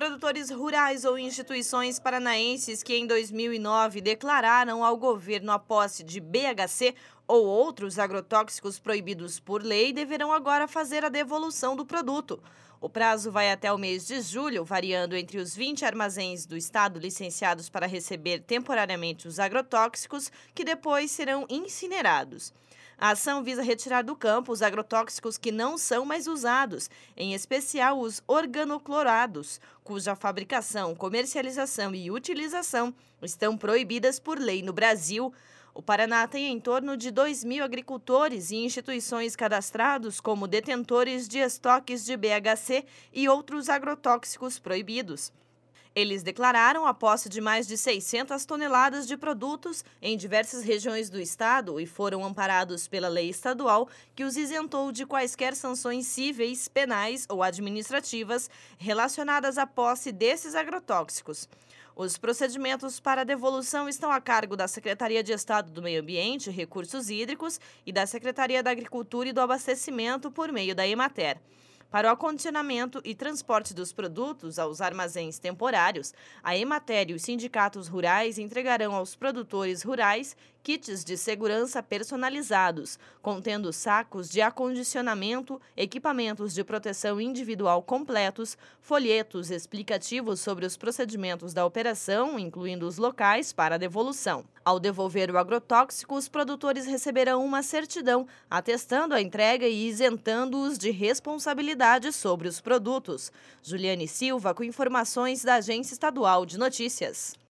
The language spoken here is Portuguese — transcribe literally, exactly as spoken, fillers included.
Produtores rurais ou instituições paranaenses que em dois mil e nove declararam ao governo a posse de B H C ou outros agrotóxicos proibidos por lei deverão agora fazer a devolução do produto. O prazo vai até o mês de julho, variando entre os vinte armazéns do estado licenciados para receber temporariamente os agrotóxicos, que depois serão incinerados. A ação visa retirar do campo os agrotóxicos que não são mais usados, em especial os organoclorados, cuja fabricação, comercialização e utilização estão proibidas por lei no Brasil. O Paraná tem em torno de dois mil agricultores e instituições cadastrados como detentores de estoques de B H C e outros agrotóxicos proibidos. Eles declararam a posse de mais de seiscentas toneladas de produtos em diversas regiões do estado e foram amparados pela lei estadual que os isentou de quaisquer sanções cíveis, penais ou administrativas relacionadas à posse desses agrotóxicos. Os procedimentos para devolução estão a cargo da Secretaria de Estado do Meio Ambiente e Recursos Hídricos e da Secretaria da Agricultura e do Abastecimento por meio da Emater. Para o acondicionamento e transporte dos produtos aos armazéns temporários, a Emater e os sindicatos rurais entregarão aos produtores rurais kits de segurança personalizados, contendo sacos de acondicionamento, equipamentos de proteção individual completos, folhetos explicativos sobre os procedimentos da operação, incluindo os locais para a devolução. Ao devolver o agrotóxico, os produtores receberão uma certidão atestando a entrega e isentando-os de responsabilidade sobre os produtos. Juliane Silva, com informações da Agência Estadual de Notícias.